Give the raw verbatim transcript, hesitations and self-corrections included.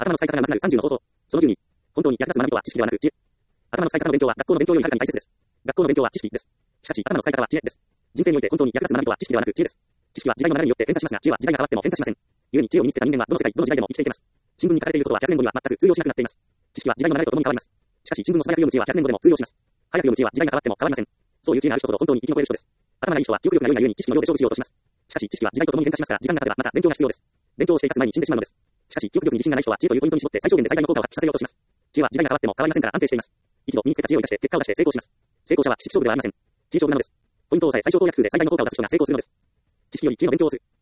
頭の使い方が上手くなるさんじゅうの方法。そのじゅうに、本当に役立つ学びとは知識ではなく知恵。頭の使い方の勉強は学校の勉強よりはるかに大切です。学校の勉強は知識です。しかし、頭の使い方は知恵です。人生において本当に役立つ学びとは知識ではなく知恵です。知識は時代の流れによって変化しますが、知恵は時代が変わっても変化しません。故に知恵を身につけた人間はどの世界、どの時代でも生きていけます。新聞に書かれていることはひゃくねんごには全く通用しなくなっています。知識は時代の流れとともに変わります。しかし、新聞を素早く読む知恵はひゃくねんごでも通用します。早く読む知恵は時代が変わっても変わりません。そういう知恵がある人ほど本当に生き残れる人です。頭がいい人は記憶力が良いがゆえに知識の量で勝負しようとします。しかし、知識は時代とともに変化しますから、時間が経てばまた勉強が必要です。勉強をしていたす前に死んでしまうのです。しかし、記憶力に自信がない人は知恵というポイントに絞って最小限で最大の効果を発揮させようとします。知恵は時代が変わっても変わりませんから安定しています。一度身につけた知恵を生かして結果を出して成功します。成功者は知識勝負ではありません。知恵勝負なのです。ポイントを押さえ最小公約数で最大の効果を出す人が成功するのです。知識より知恵の勉強をする。